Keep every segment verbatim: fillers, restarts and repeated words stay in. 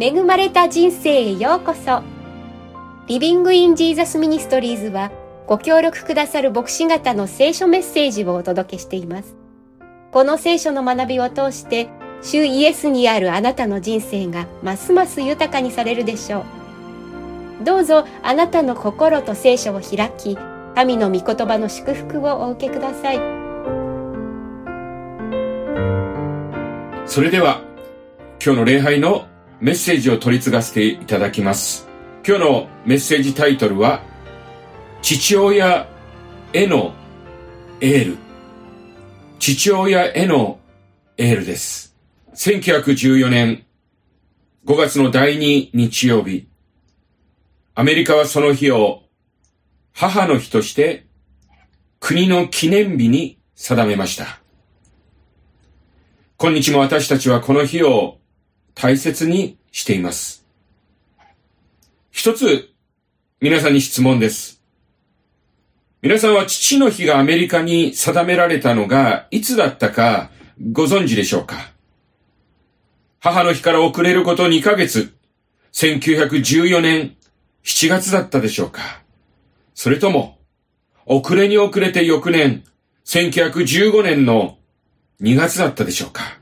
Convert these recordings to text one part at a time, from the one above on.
恵まれた人生へようこそ。リビングインジーザスミニストリーズはご協力くださる牧師方の聖書メッセージをお届けしています。この聖書の学びを通して主イエスにあるあなたの人生がますます豊かにされるでしょう。どうぞあなたの心と聖書を開き、神の御言葉の祝福をお受けください。 それでは今日の礼拝のメッセージを取り継がせていただきます。今日のメッセージタイトルは、父親へのエール。父親へのエールです。せんきゅうひゃくじゅうよねんごがつのだいに日曜日、アメリカはその日を母の日として国の記念日に定めました。今日も私たちはこの日を大切にしています。一つ、皆さんに質問です。皆さんは父の日がアメリカに定められたのがいつだったかご存知でしょうか？母の日から遅れることにかげつ、せんきゅうひゃくじゅうよねんしちがつだったでしょうか？それとも、遅れに遅れて翌年、せんきゅうひゃくじゅうごねんのにがつだったでしょうか？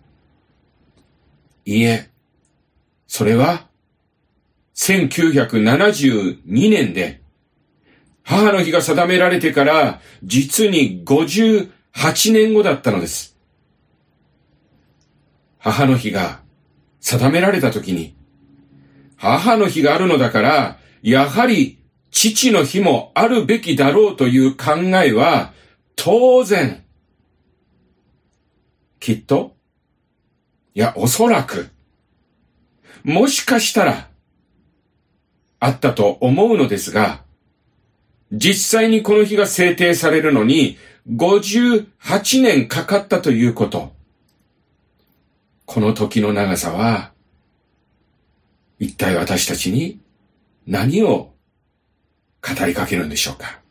いいえ、それはせんきゅうひゃくななじゅうにねんで、母の日が定められてから実にごじゅうはちねんごだったのです。母の日が定められたときに、母の日があるのだから、やはり父の日もあるべきだろうという考えは当然、きっと、いや、おそらく、もしかしたら、あったと思うのですが、実際にこの日が制定されるのに、ごじゅうはちねんかかったということ。この時の長さは、一体私たちに何を語りかけるんでしょうか。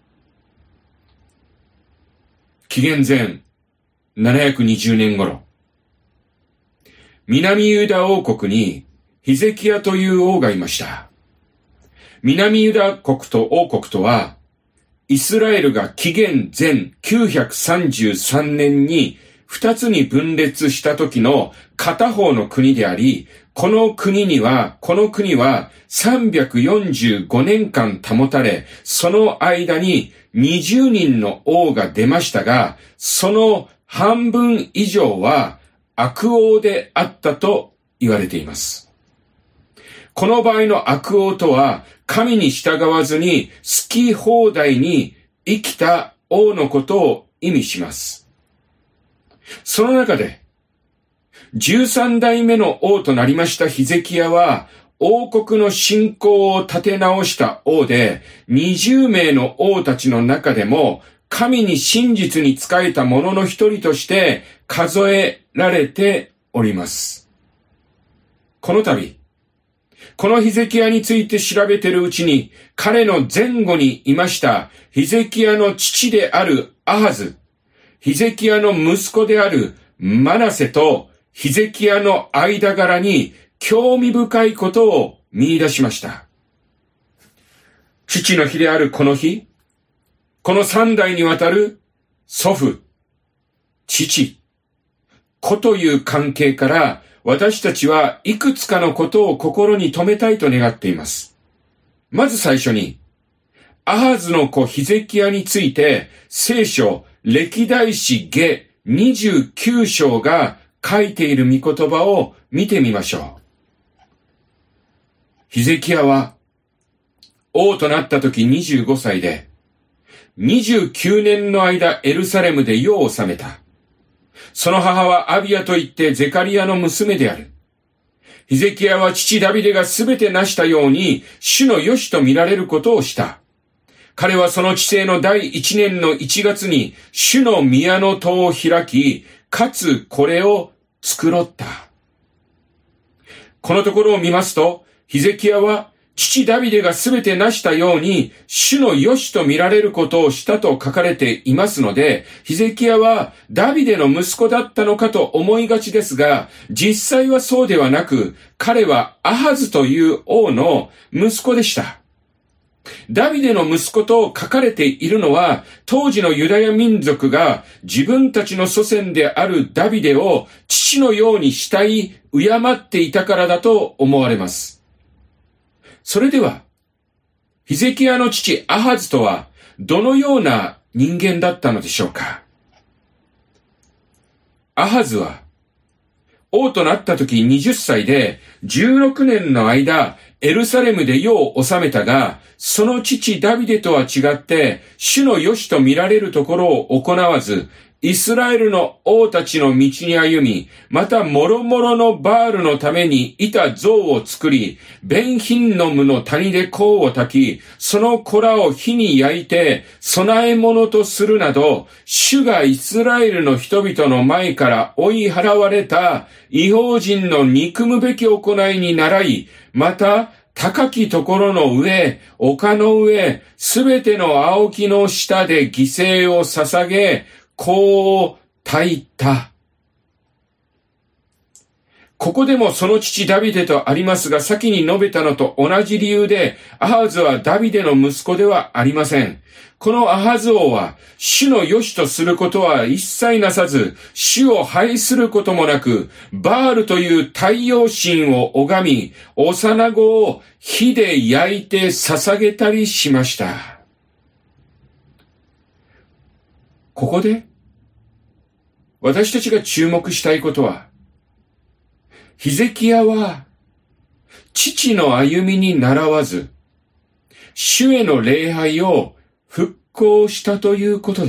紀元前ななひゃくにじゅうねん頃、南ユダ王国にヒゼキヤという王がいました。南ユダ国と王国とは、イスラエルが紀元前きゅうひゃくさんじゅうさんねんに二つに分裂した時の片方の国であり、この国には、この国はさんびゃくよんじゅうごねんかん保たれ、その間ににじゅうにんの王が出ましたが、その半分以上は悪王であったと言われています。この場合の悪王とは、神に従わずに好き放題に生きた王のことを意味します。その中で、じゅうさんだいめの王となりましたヒゼキヤは、王国の信仰を立て直した王で、にじゅうめいの王たちの中でも、神に真実に仕えた者の一人として数えられております。この度、このヒゼキヤについて調べているうちに、彼の前後にいましたヒゼキヤの父であるアハズ、ヒゼキヤの息子であるマナセとヒゼキヤの間柄に興味深いことを見出しました。父の日であるこの日、この三代にわたる祖父、父、子という関係から私たちはいくつかのことを心に留めたいと願っています。まず最初に、アハズの子ヒゼキヤについて聖書歴代史下にじゅうきゅうしょうが書いている御言葉を見てみましょう。ヒゼキヤは王となった時にじゅうごさいで、にじゅうきゅうねんの間エルサレムで世を治めた。その母はアビヤといってゼカリヤの娘である。ヒゼキヤは父ダビデがすべて成したように主の良しと見られることをした。彼はその治世の第一年のいちがつに主の宮の戸を開き、かつこれを繕った。このところを見ますと、ヒゼキヤは父ダビデがすべて成したように、主の良しと見られることをしたと書かれていますので、ヒゼキヤはダビデの息子だったのかと思いがちですが、実際はそうではなく、彼はアハズという王の息子でした。ダビデの息子と書かれているのは、当時のユダヤ民族が自分たちの祖先であるダビデを父のように慕い、敬っていたからだと思われます。それでは、ヒゼキヤの父アハズとはどのような人間だったのでしょうか。アハズは、王となった時にじゅっさいでじゅうろくねんの間、エルサレムで世を治めたが、その父ダビデとは違って、主の良しと見られるところを行わず、イスラエルの王たちの道に歩み、また諸々のバールのために板像を作り、ベンヒンノムの谷で香を焚き、その子らを火に焼いて、供え物とするなど、主がイスラエルの人々の前から追い払われた異邦人の憎むべき行いに倣い、また、高きところの上、丘の上、すべての青木の下で犠牲を捧げ、香を焚いた。ここでもその父ダビデとありますが、先に述べたのと同じ理由で、アハズはダビデの息子ではありません。このアハズ王は、主の良しとすることは一切なさず、主を拝することもなく、バールという太陽神を拝み、幼子を火で焼いて捧げたりしました。ここで、私たちが注目したいことは、ヒゼキヤは、父の歩みに倣わず、主への礼拝を復興したということです。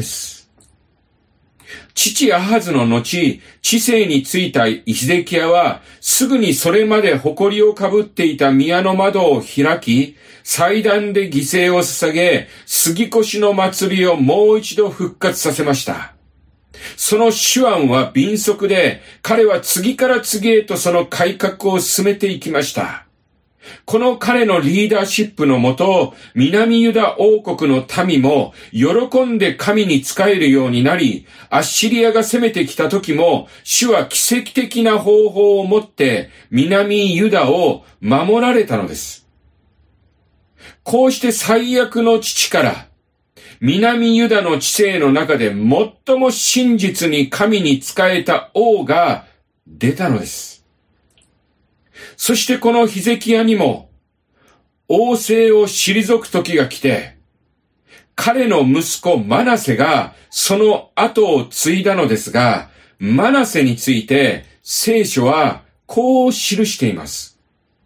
父アハズの後、治世に就いたヒゼキヤは、すぐにそれまで埃をかぶっていた宮の窓を開き、祭壇で犠牲を捧げ、杉越の祭りをもう一度復活させました。その手腕は敏速で、彼は次から次へとその改革を進めていきました。この彼のリーダーシップのもと、南ユダ王国の民も喜んで神に仕えるようになり、アッシリアが攻めてきた時も、主は奇跡的な方法をもって南ユダを守られたのです。こうして最悪の父から、南ユダの治世の中で最も真実に神に仕えた王が出たのです。そしてこのヒゼキヤにも王政を退く時が来て、彼の息子マナセがその後を継いだのですが、マナセについて聖書はこう記しています。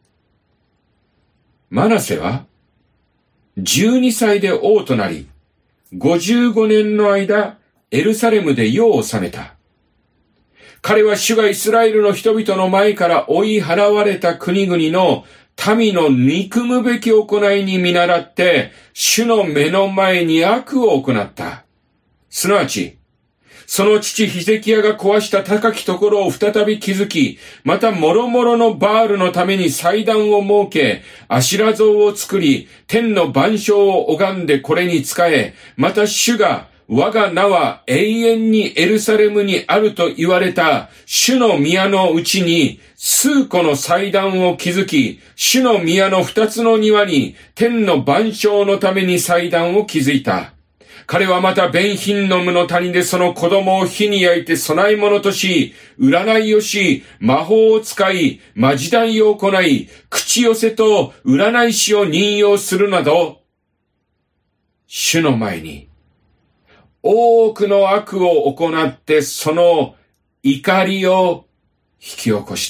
マナセはじゅうにさいで王となり、ごじゅうごねんの間エルサレムで世を治めた。彼は主がイスラエルの人々の前から追い払われた国々の民の憎むべき行いに見習って、主の目の前に悪を行った。すなわち、その父ヒゼキヤが壊した高きところを再び築き、また諸々のバールのために祭壇を設け、アシラ像を作り、天の万象を拝んでこれに仕え、また主が、我が名は永遠にエルサレムにあると言われた主の宮のうちに数個の祭壇を築き、主の宮の二つの庭に天の万象のために祭壇を築いた。彼はまたベンヒンノムの谷でその子供を火に焼いて供え物とし、占いをし、魔法を使い、まじないを行い、口寄せと占い師を任用するなど、主の前に、多くの悪を行ってその怒りを引き起こした。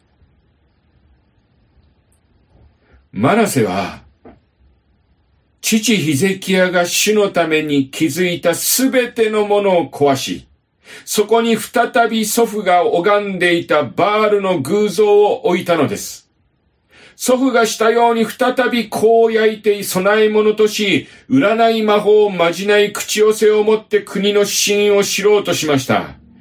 マナセは、父ヒゼキヤが主のために築いたすべてのものを壊し、そこに再び祖父が拝んでいたバールの偶像を置いたのです。祖父がしたように再び香を焼いて供え物とし、占い魔法まじない口寄せをもって国の指針を知ろうとしました。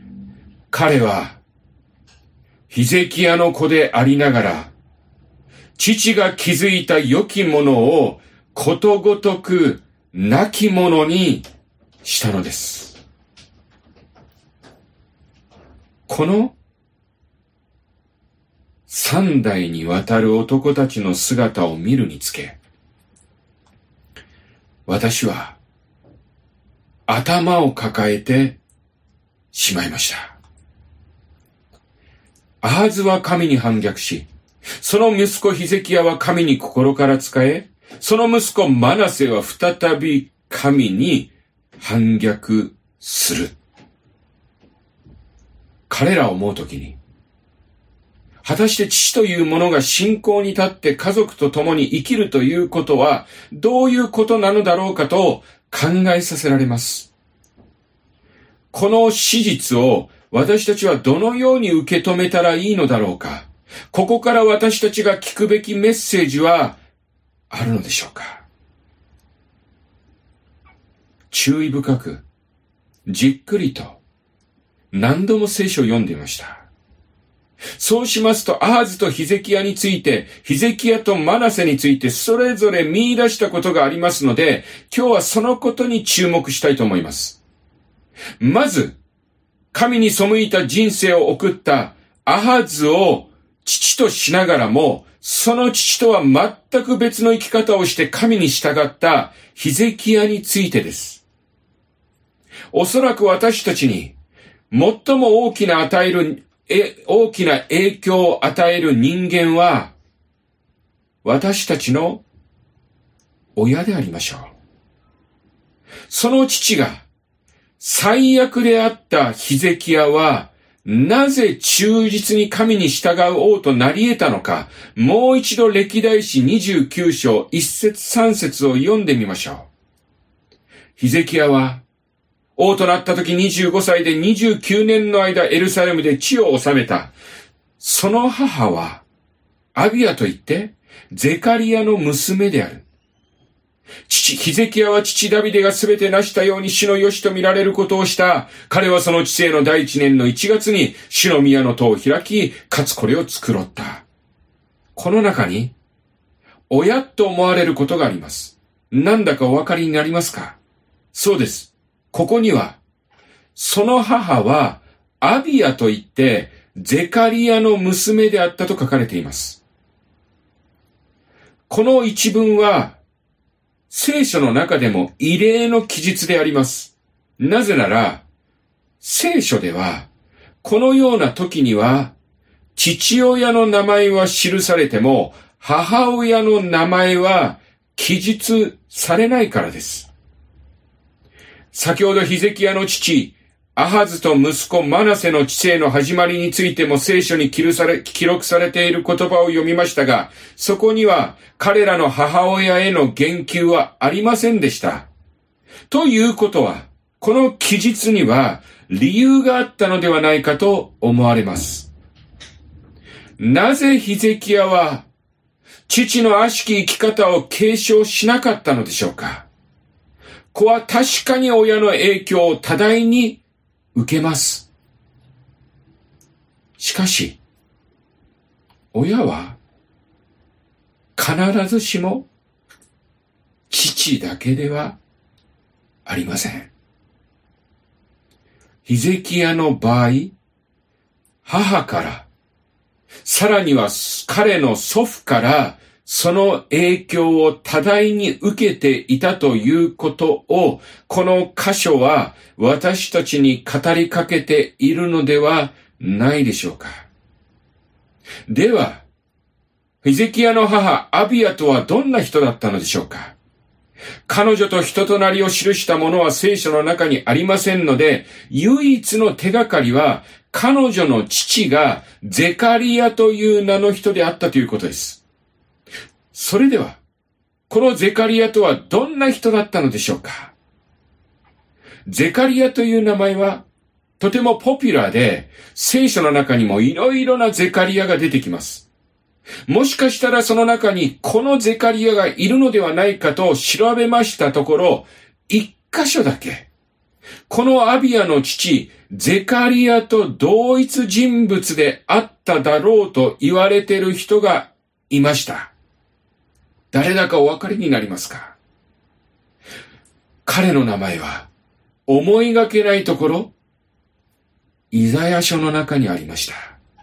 彼は、ヒゼキヤの子でありながら、 父が築いた良きものをことごとく亡きものにしたのです。この三代にわたる男たちの姿を見るにつけ、私は頭を抱えてしまいました。アハズは神に反逆し、その息子ヒゼキヤは神に心から仕え、その息子マナセは再び神に反逆する。彼らを思うときに、果たして父というものが信仰に立って家族と共に生きるということはどういうことなのだろうかと考えさせられます。この史実を私たちはどのように受け止めたらいいのだろうか。ここから私たちが聞くべきメッセージはあるのでしょうか。注意深く、じっくりと何度も聖書を読んでいました。そうしますと、アハズとヒゼキヤについて、ヒゼキヤとマナセについてそれぞれ見出したことがありますので、今日はそのことに注目したいと思います。まず、神に背いた人生を送ったアハズを父としながらも、その父とは全く別の生き方をして神に従ったヒゼキヤについてです。おそらく私たちに最も大きな与えるえ、大きな影響を与える人間は、私たちの親でありましょう。その父が最悪であったヒゼキヤは、なぜ忠実に神に従う王となり得たのか、もう一度歴代史にじゅうきゅう章いち節さん節を読んでみましょう。ヒゼキヤは、王となった時にじゅうごさいでにじゅうきゅうねんの間エルサレムで地を治めた。その母はアビアといってゼカリヤの娘である。父ヒゼキヤは父ダビデがすべて成したように主の良しと見られることをした。彼はその治世の第一年のいちがつに主の宮の戸を開き、かつこれを作ろった。この中に親と思われることがあります。なんだかお分かりになりますか？そうです。ここには、その母はアビアといってゼカリヤの娘であったと書かれています。この一文は聖書の中でも異例の記述であります。なぜなら、聖書ではこのような時には父親の名前は記されても母親の名前は記述されないからです。先ほどヒゼキヤの父、アハズと息子マナセの治世の始まりについても聖書に記録されている言葉を読みましたが、そこには彼らの母親への言及はありませんでした。ということは、この記述には理由があったのではないかと思われます。なぜヒゼキヤは父の悪しき生き方を継承しなかったのでしょうか。子は確かに親の影響を多大に受けます。しかし、親は必ずしも父だけではありません。ヒゼキヤの場合、母から、さらには彼の祖父から、その影響を多大に受けていたということを、この箇所は私たちに語りかけているのではないでしょうか。では、ヒゼキヤの母アビアとはどんな人だったのでしょうか。彼女と人となりを記したものは聖書の中にありませんので、唯一の手がかりは彼女の父がゼカリヤという名の人であったということです。それでは、このゼカリヤとはどんな人だったのでしょうか。ゼカリヤという名前はとてもポピュラーで、聖書の中にもいろいろなゼカリヤが出てきます。もしかしたらその中にこのゼカリヤがいるのではないかと調べましたところ、一箇所だけ、このアビアの父、ゼカリヤと同一人物であっただろうと言われている人がいました。誰だかお分かりになりますか？彼の名前は思いがけないところ、イザヤ書の中にありました。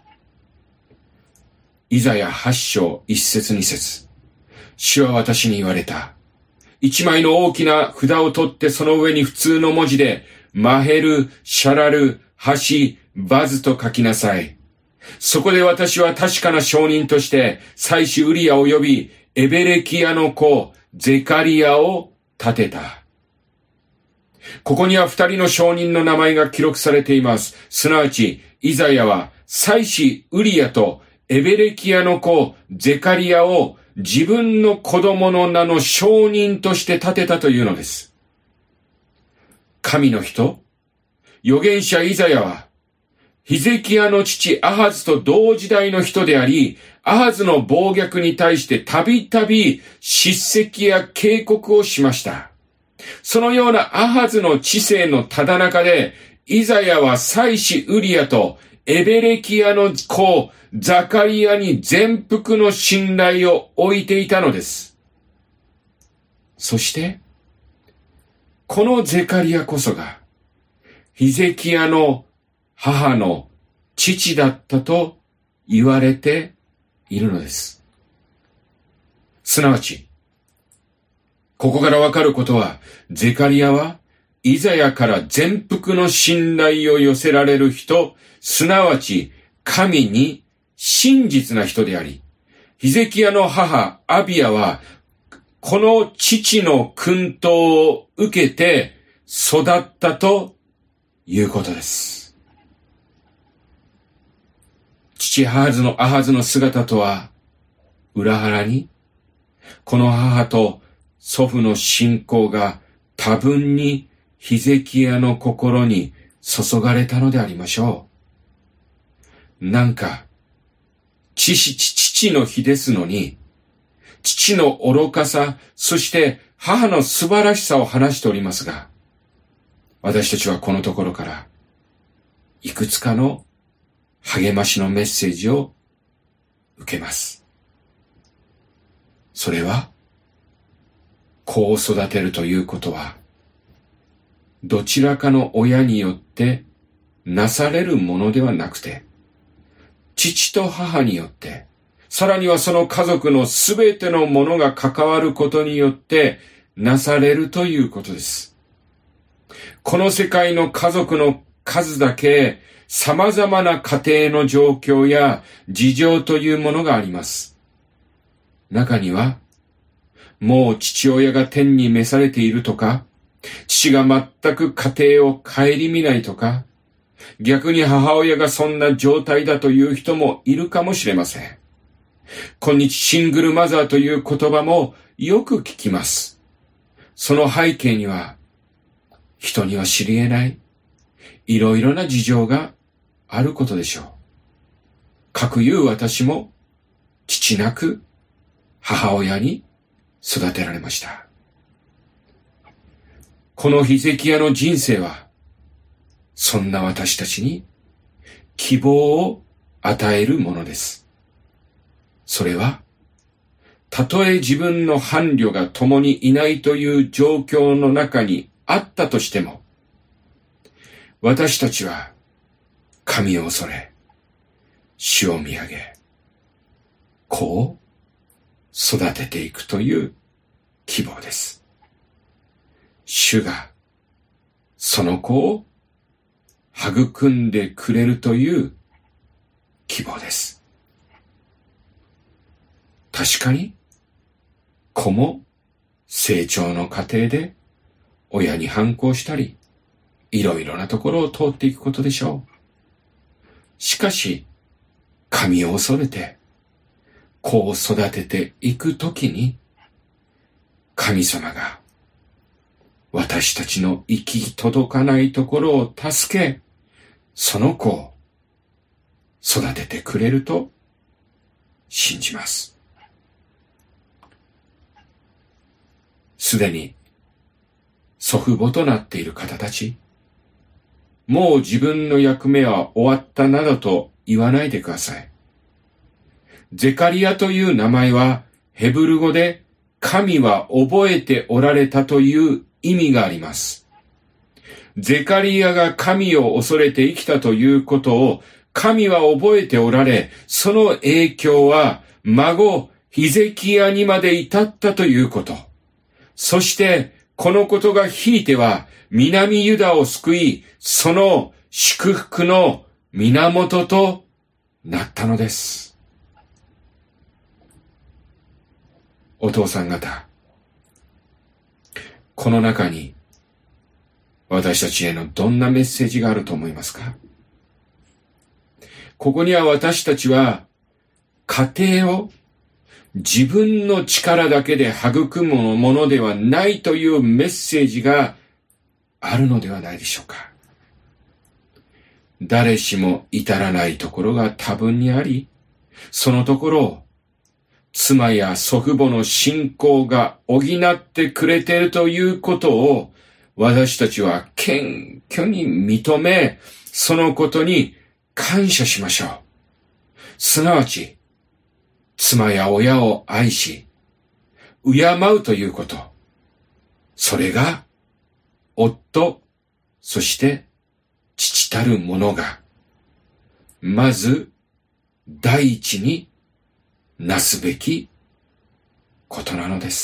イザヤはち章いち節に節。主は私に言われた。一枚の大きな札を取ってその上に普通の文字でマヘル、シャラル、ハシ、バズと書きなさい。そこで私は確かな証人として祭司ウリアを呼び、エベレキヤの子ゼカリヤを立てた。ここには二人の証人の名前が記録されています。すなわちイザヤは祭司ウリアとエベレキヤの子ゼカリヤを自分の子供の名の証人として立てたというのです。神の人、預言者イザヤはヒゼキヤの父アハズと同時代の人であり、アハズの暴虐に対してたびたび叱責や警告をしました。そのようなアハズの治世のただ中で、イザヤは祭司ウリアとエベレキヤの子ザカリヤに全幅の信頼を置いていたのです。そして、このゼカリヤこそが、ヒゼキヤの母の父だったと言われているのです。すなわち、ここからわかることは、ゼカリヤはイザヤから全幅の信頼を寄せられる人、すなわち神に真実な人であり、ヒゼキヤの母アビヤはこの父の薫陶を受けて育ったということです。父アハズのアハズの姿とは裏腹に、この母と祖父の信仰が多分にヒゼキヤの心に注がれたのでありましょう。なんか、父、父の日ですのに、父の愚かさ、そして母の素晴らしさを話しておりますが、私たちはこのところから、いくつかの励ましのメッセージを受けます。それは、子を育てるということは、どちらかの親によってなされるものではなくて、父と母によって、さらにはその家族のすべてのものが関わることによってなされるということです。この世界の家族の数だけ様々な家庭の状況や事情というものがあります。中には、もう父親が天に召されているとか、父が全く家庭を顧みないとか、逆に母親がそんな状態だという人もいるかもしれません。今日シングルマザーという言葉もよく聞きます。その背景には、人には知り得ないいろいろな事情があることでしょう。かくいう私も父なく母親に育てられました。このヒゼキヤの人生は、そんな私たちに希望を与えるものです。それは、たとえ自分の伴侶が共にいないという状況の中にあったとしても、私たちは神を恐れ、主を見上げ、子を育てていくという希望です。主がその子を育んでくれるという希望です。確かに子も成長の過程で親に反抗したり、いろいろなところを通っていくことでしょう。しかし、神を恐れて子を育てていくときに、神様が私たちの行き届かないところを助け、その子を育ててくれると信じます。すでに祖父母となっている方たち、もう自分の役目は終わったなどと言わないでください。 ゼカリヤという名前はヘブル語で神は覚えておられたという意味があります。ゼカリヤが神を恐れて生きたということを神は覚えておられ、その影響は孫ヒゼキヤにまで至ったということ。そしてこのことがひいては南ユダを救い、その祝福の源となったのです。お父さん方、この中に私たちへのどんなメッセージがあると思いますか？ここには私たちは家庭を自分の力だけで育むものではないというメッセージがあるのではないでしょうか。誰しも至らないところが多分にあり、そのところを妻や祖父母の信仰が補ってくれているということを私たちは謙虚に認め、そのことに感謝しましょう。すなわち、妻や親を愛し、敬うということ。それが、夫、そして父たる者が、まず、第一になすべきことなのです。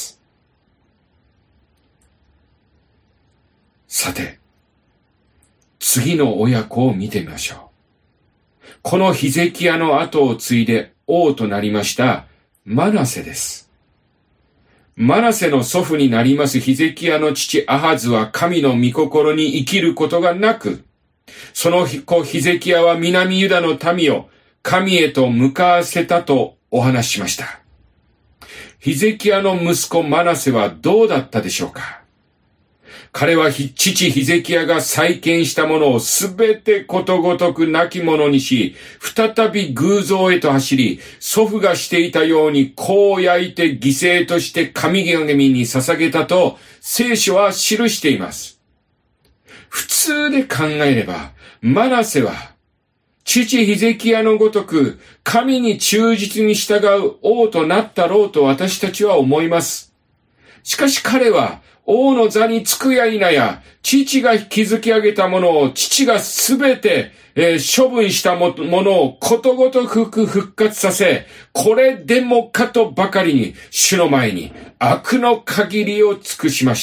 さて、次の親子を見てみましょう。このヒゼキヤの後を継いで王となりましたマナセです。マナセの祖父になりますヒゼキヤの父アハズは神の御心に生きることがなく、その子ヒゼキヤは南ユダの民を神へと向かわせたとお話ししました。ヒゼキヤの息子マナセはどうだったでしょうか？彼は父ヒゼキヤが再建したものをすべてことごとく亡き者にし、再び偶像へと走り、祖父がしていたように子を焼いて犠牲として神々に捧げたと聖書は記しています。普通で考えれば、マナセは父ヒゼキヤのごとく神に忠実に従う王となったろうと私たちは思います。しかし彼は王の座につくや否や、父が築き上げたものを父がすべて、えー、処分したものをことごとく復活させ、これでもかとばかりに主の前に悪の限りを尽くしました。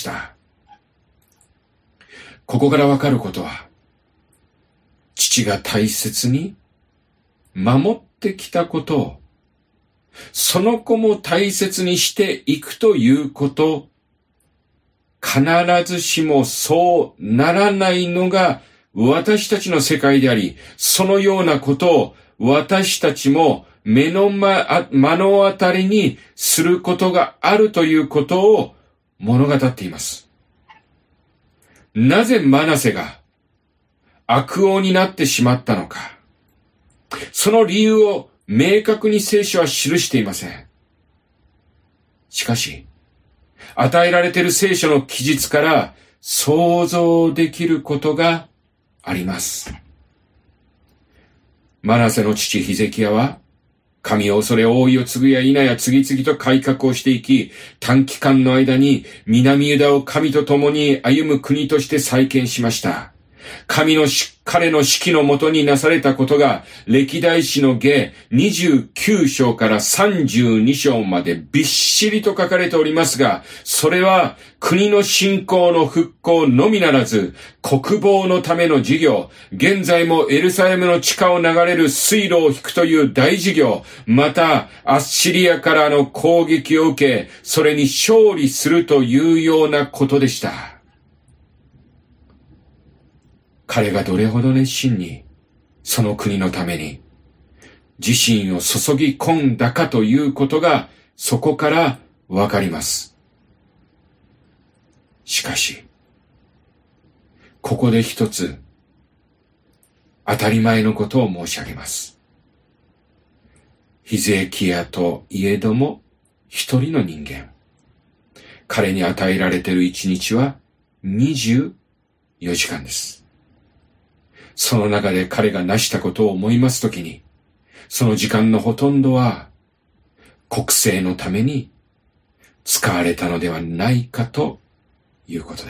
ここからわかることは、父が大切に守ってきたことを、その子も大切にしていくということ、必ずしもそうならないのが私たちの世界であり、そのようなことを私たちも目の前、目の当たりにすることがあるということを物語っています。なぜマナセが悪王になってしまったのか。その理由を明確に聖書は記していません。しかし、与えられている聖書の記述から想像できることがあります。マナセの父ヒゼキヤは、神を恐れ王位を継ぐや否や次々と改革をしていき、短期間の間に南ユダを神と共に歩む国として再建しました。神のし、彼の指揮のもとになされたことが、歴代史の下にじゅうきゅう章からさんじゅうに章までびっしりと書かれておりますが、それは国の振興の復興のみならず、国防のための事業、現在もエルサレムの地下を流れる水路を引くという大事業、またアッシリアからの攻撃を受け、それに勝利するというようなことでした。彼がどれほど熱心に、その国のために、自身を注ぎ込んだかということが、そこからわかります。しかし、ここで一つ、当たり前のことを申し上げます。ヒゼキヤといえども、一人の人間。彼に与えられている一日は、にじゅうよじかんです。その中で彼が成したことを思いますときに、その時間のほとんどは国政のために使われたのではないかということです。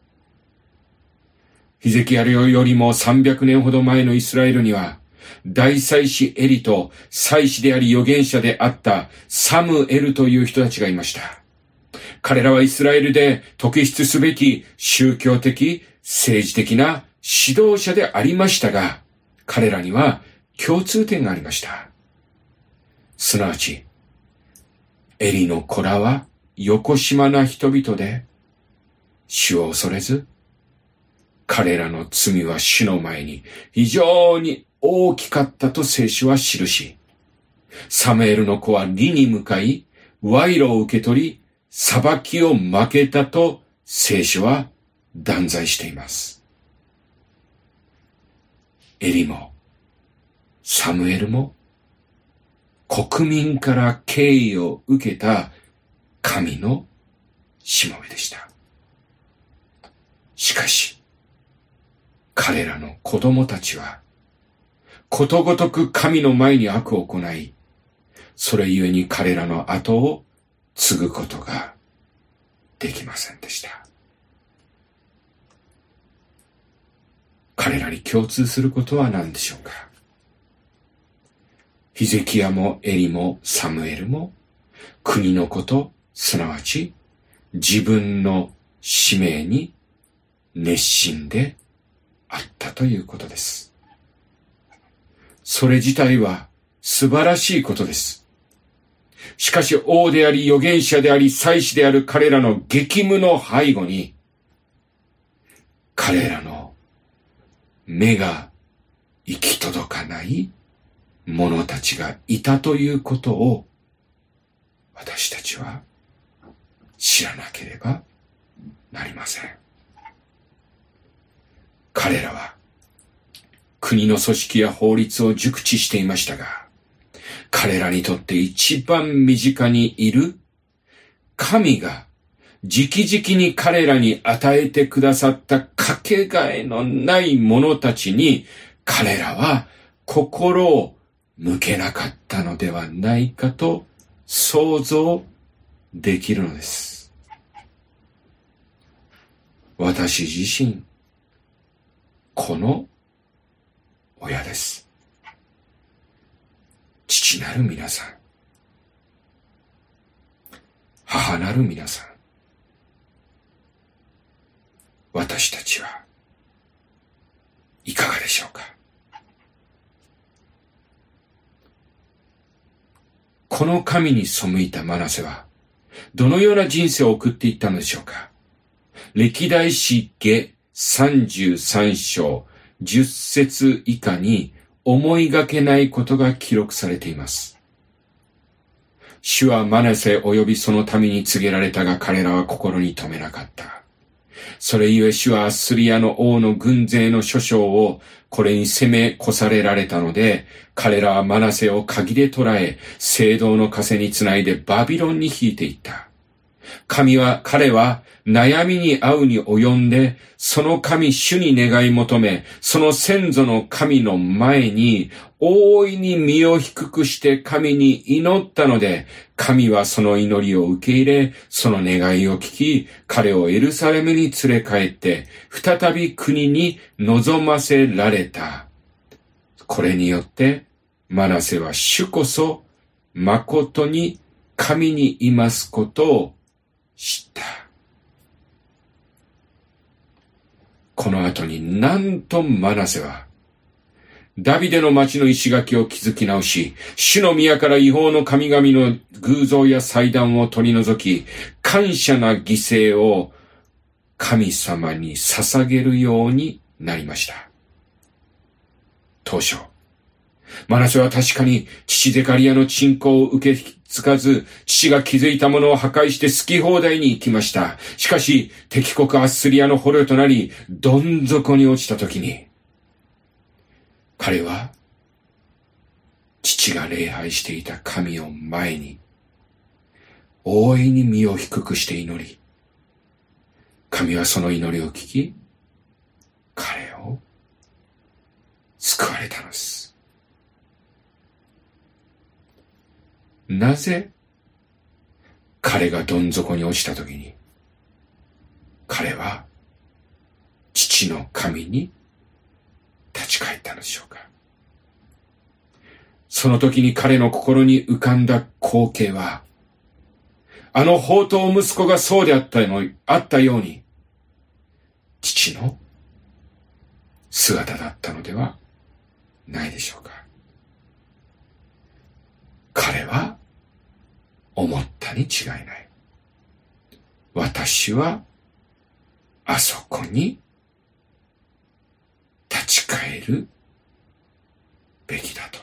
ヒゼキヤよりもさんびゃくねんほど前のイスラエルには、大祭司エリと祭司であり預言者であったサムエルという人たちがいました。彼らはイスラエルで特筆すべき宗教的、政治的な指導者でありましたが、彼らには共通点がありました。すなわち、エリの子らはよこしまな人々で、主を恐れず、彼らの罪は主の前に非常に大きかったと聖書は記し、サムエルの子は利に向かい、賄賂を受け取り、裁きを負けたと聖書は断罪しています。エリも、サムエルも、国民から敬意を受けた神のしもべでした。しかし、彼らの子供たちは、ことごとく神の前に悪を行い、それゆえに彼らの後を継ぐことができませんでした。彼らに共通することは何でしょうか。ヒゼキヤもエリもサムエルも国のこと、すなわち自分の使命に熱心であったということです。それ自体は素晴らしいことです。しかし王であり預言者であり祭司である彼らの激務の背後に、彼らの目が行き届かない者たちがいたということを私たちは知らなければなりません。彼らは国の組織や法律を熟知していましたが、彼らにとって一番身近にいる神が直々に彼らに与えてくださったかけがえのない者たちに彼らは心を向けなかったのではないかと想像できるのです。私自身、この親です。父なる皆さん、母なる皆さん、私たちはいかがでしょうか。この神に背いたマナセはどのような人生を送っていったのでしょうか。歴代史下さんじゅうさん章じゅっ節以下に思いがけないことが記録されています。主はマナセ及びその民に告げられたが、彼らは心に留めなかった。それゆえ主はアッスリアの王の軍勢の諸将をこれに攻め越されられたので、彼らはマナセを鍵で捕らえ、聖堂の枷につないでバビロンに引いていった。神は、彼は悩みに遭うに及んで、その神主に願い求め、その先祖の神の前に大いに身を低くして神に祈ったので、神はその祈りを受け入れ、その願いを聞き、彼をエルサレムに連れ帰って、再び国に臨ませられた。これによって、マナセは主こそ、誠に神にいますことを知った。この後になんとマナセは、ダビデの町の石垣を築き直し、主の宮から違法の神々の偶像や祭壇を取り除き、感謝な犠牲を神様に捧げるようになりました。当初、マナセは確かに父ゼカリヤの信仰を受け継がず、父が築いたものを破壊して好き放題に行きました。しかし、敵国アッスリアの捕虜となり、どん底に落ちたときに、彼は、父が礼拝していた神を前に、大いに身を低くして祈り、神はその祈りを聞き、彼を救われたのです。 なぜ彼がどん底に落ちたときに、彼は父の神に立ち返ったのでしょうか。その時に彼の心に浮かんだ光景は、あの放蕩息子がそうであったの、あったように、父の姿だったのではないでしょうか。彼は思ったに違いない。私はあそこに立ち返るべきだと。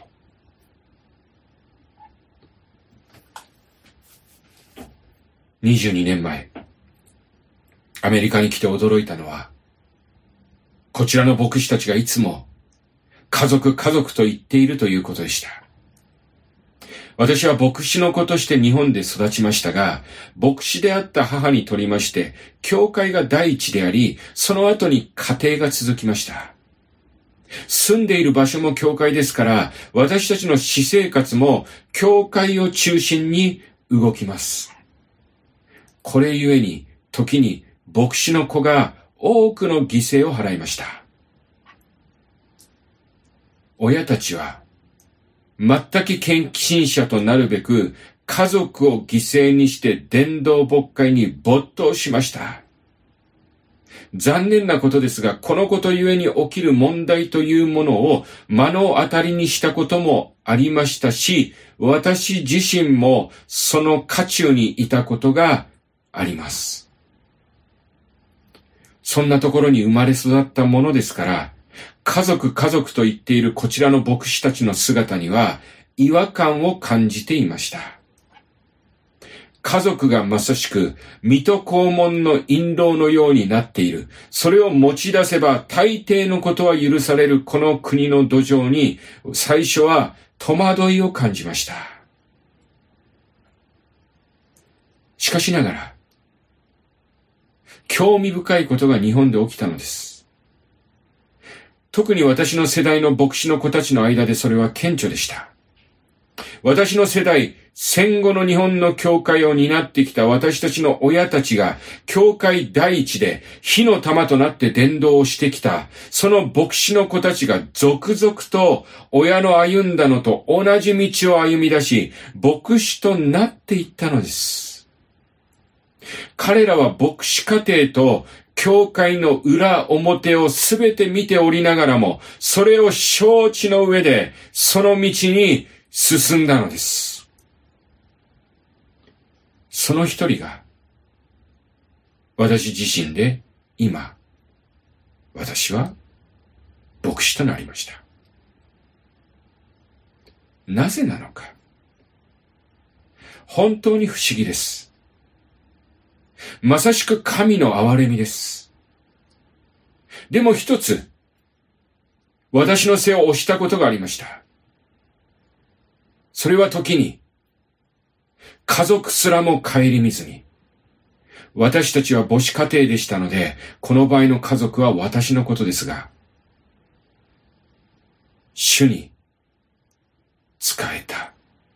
にじゅうにねんまえ、アメリカに来て驚いたのは、こちらの牧師たちがいつも家族家族と言っているということでした。私は牧師の子として日本で育ちましたが、牧師であった母にとりまして、教会が第一であり、その後に家庭が続きました。住んでいる場所も教会ですから、私たちの私生活も教会を中心に動きます。これゆえに、時に牧師の子が多くの犠牲を払いました。親たちは、全く献金者となるべく家族を犠牲にして伝道牧会に没頭しました。残念なことですが、このことゆえに起きる問題というものを目の当たりにしたこともありましたし、私自身もその渦中にいたことがあります。そんなところに生まれ育ったものですから、家族家族と言っているこちらの牧師たちの姿には違和感を感じていました。家族がまさしく水戸黄門の印籠のようになっている。それを持ち出せば大抵のことは許されるこの国の土壌に最初は戸惑いを感じました。しかしながら興味深いことが日本で起きたのです。特に私の世代の牧師の子たちの間でそれは顕著でした。私の世代、戦後の日本の教会を担ってきた私たちの親たちが、教会第一で火の玉となって伝道をしてきた、その牧師の子たちが続々と親の歩んだのと同じ道を歩み出し、牧師となっていったのです。彼らは牧師家庭と教会の裏表をすべて見ておりながらも、それを承知の上で、その道に進んだのです。その一人が、私自身で今、私は牧師となりました。なぜなのか。本当に不思議です。まさしく神の憐れみです。でも一つ、私の背を押したことがありました。それは時に、家族すらも顧みずに、私たちは母子家庭でしたので、この場合の家族は私のことですが、主に仕えた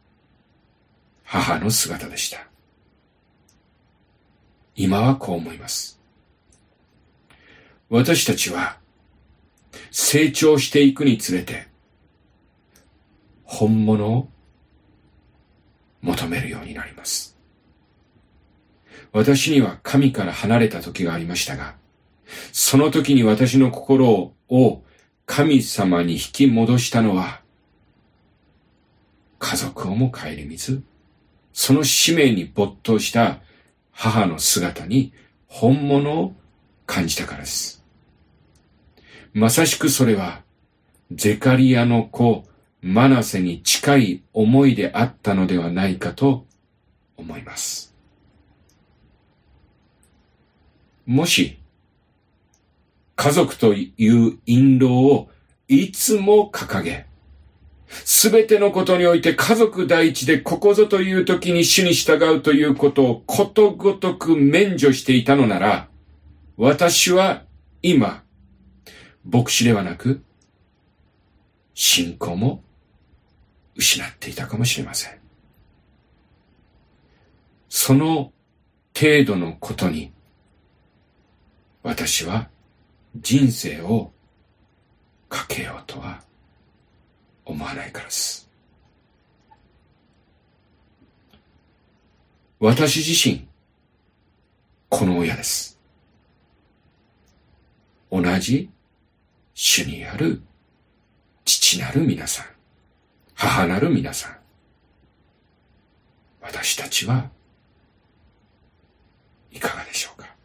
母の姿でした。今はこう思います。私たちは成長していくにつれて本物を求めるようになります。私には神から離れた時がありましたが、その時に私の心を神様に引き戻したのは、家族をも顧みず、その使命に没頭した母の姿に本物を感じたからです。まさしくそれはゼカリヤの子マナセに近い思いであったのではないかと思います。もし家族という印籠をいつも掲げ、すべてのことにおいて家族第一でここぞという時に主に従うということをことごとく免除していたのなら、私は今、牧師ではなく、信仰も失っていたかもしれません。 その程度のことに、私は人生をかけようとは思わないからです。私自身、この親です。同じ主にある父なる皆さん、母なる皆さん、私たちはいかがでしょうか。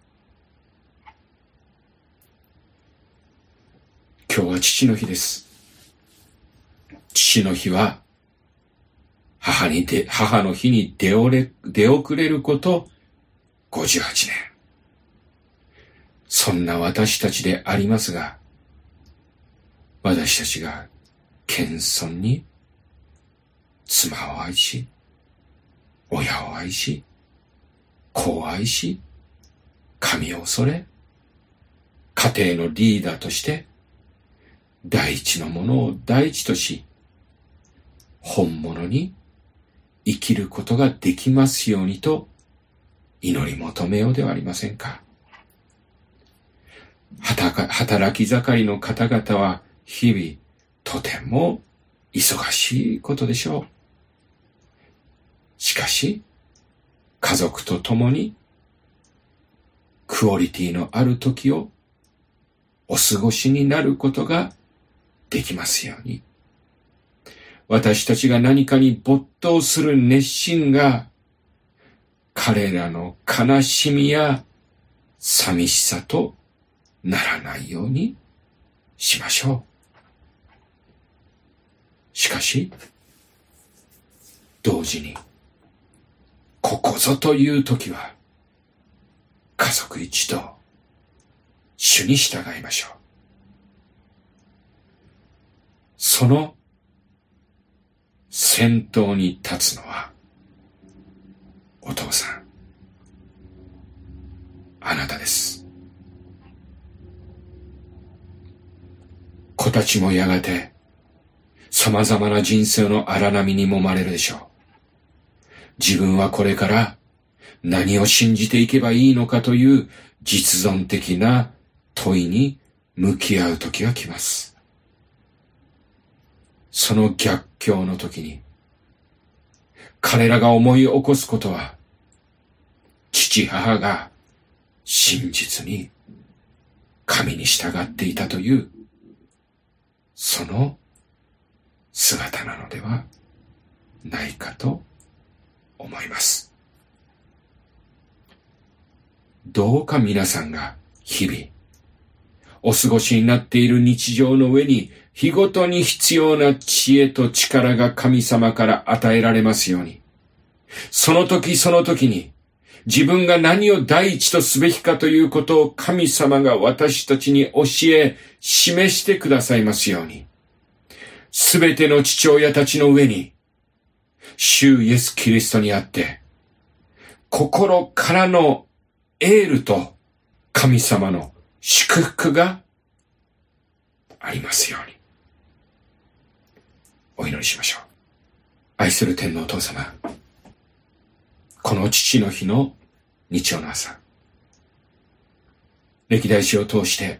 今日は父の日です。父の日は母にで母の日に出おれ出遅れることごじゅうはちねん。そんな私たちでありますが、私たちが謙遜に妻を愛し、親を愛し、子を愛し、神を恐れ、家庭のリーダーとして第一のものを第一とし、本物に生きることができますようにと祈り求めようではありませんか。働き盛りの方々は日々とても忙しいことでしょう。しかし、家族と共にクオリティのある時をお過ごしになることができますように。私たちが何かに没頭する熱心が彼らの悲しみや寂しさとならないようにしましょう。しかし、同時にここぞという時は家族一同主に従いましょう。その先頭に立つのはお父さん、あなたです。子たちもやがて様々な人生の荒波に揉まれるでしょう。自分はこれから何を信じていけばいいのかという実存的な問いに向き合う時が来ます。その逆境の時に彼らが思い起こすことは、父母が真実に神に従っていたというその姿なのではないかと思います。どうか皆さんが日々お過ごしになっている日常の上に日ごとに必要な知恵と力が神様から与えられますように、その時その時に自分が何を第一とすべきかということを神様が私たちに教え示してくださいますように、すべての父親たちの上に主イエスキリストにあって心からのエールと神様の祝福がありますようにお祈りしましょう。愛する天のお父様、この父の日の日曜の朝、歴代史を通して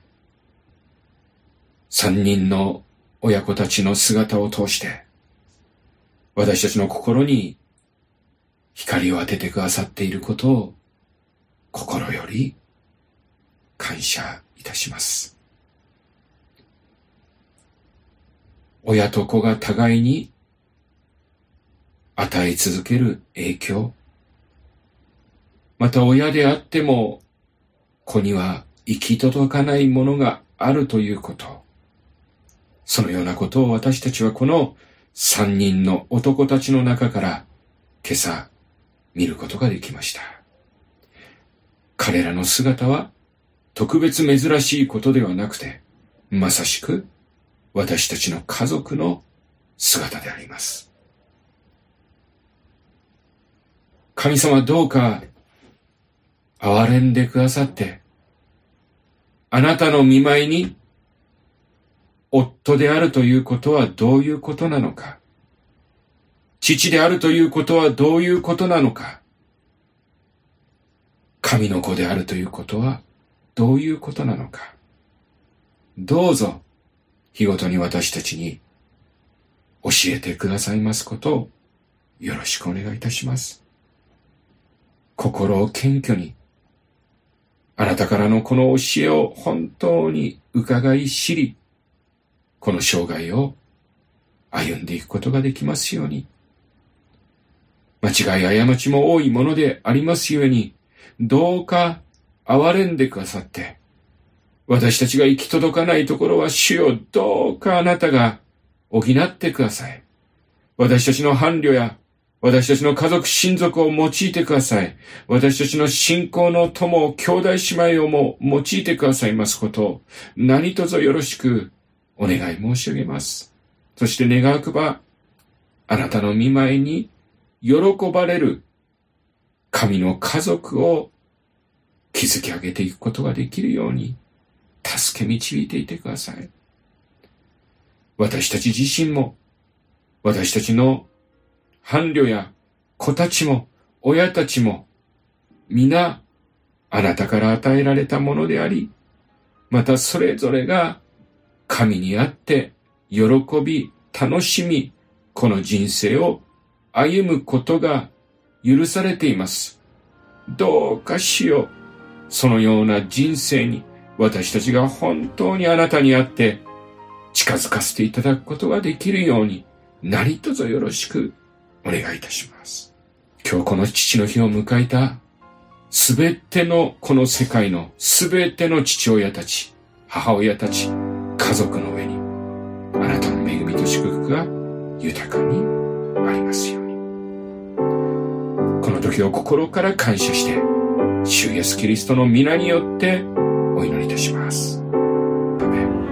三人の親子たちの姿を通して私たちの心に光を当ててくださっていることを心より感謝いたします。親と子が互いに与え続ける影響、また親であっても子には行き届かないものがあるということ、そのようなことを私たちはこの三人の男たちの中から今朝見ることができました。彼らの姿は特別珍しいことではなくて、まさしく私たちの家族の姿であります。神様、どうか憐れんでくださって、あなたの見舞いに夫であるということはどういうことなのか、父であるということはどういうことなのか、 神の子であるということはどういうことなのか。どうぞ日ごとに私たちに教えてくださいますことをよろしくお願いいたします。心を謙虚に、あなたからのこの教えを本当に伺い知り、この生涯を歩んでいくことができますように。間違い過ちも多いものでありますゆえに、どうか憐れんでくださって、私たちが行き届かないところは主よ、どうかあなたが補ってください。私たちの伴侶や私たちの家族親族を用いてください。私たちの信仰の友、兄弟姉妹をも用いてくださいますことを何卒よろしくお願い申し上げます。そして願わくば、あなたの御前に喜ばれる神の家族を築き上げていくことができるように助け導いていてください。私たち自身も、私たちの伴侶や子たちも親たちも皆あなたから与えられたものであり、またそれぞれが神にあって喜び楽しみ、この人生を歩むことが許されています。どうか主よ、そのような人生に私たちが本当にあなたにあって近づかせていただくことができるように何卒よろしくお願いいたします。今日この父の日を迎えたすべてのこの世界のすべての父親たち、母親たち、家族の上にあなたの恵みと祝福が豊かにありますように。この時を心から感謝して、主イエスキリストの皆によってお祈りいたします。アメン。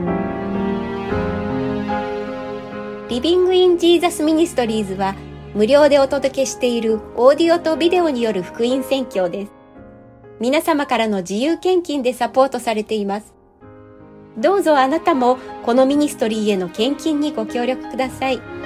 リビングインジーザスミニストリーズは無料でお届けしているオーディオとビデオによる福音宣教です。皆様からの自由献金でサポートされています。どうぞあなたもこのミニストリーへの献金にご協力ください。